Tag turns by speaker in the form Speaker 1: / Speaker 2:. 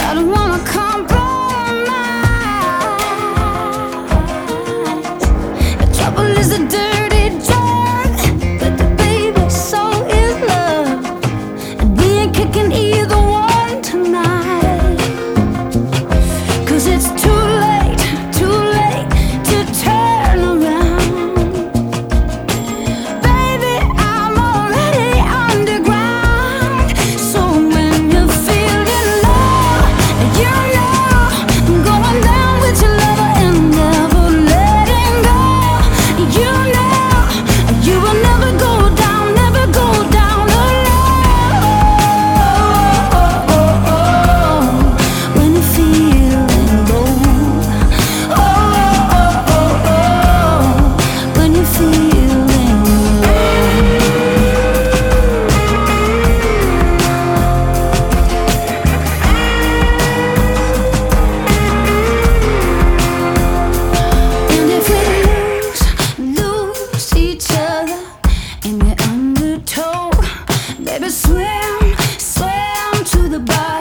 Speaker 1: I don't wanna compromise. The trouble is a dirty drug, but the baby's soul is love, and we ain't kicking either one tonight. 'Cause it's too late to turn around. Baby, I'm already underground. So when you're feeling low, you know I'm going down with your lover and never letting go. You know you will never go down alone. When you're feeling low, when you're feeling low. And if we lose each other in the undertow, baby, swim to the bottom.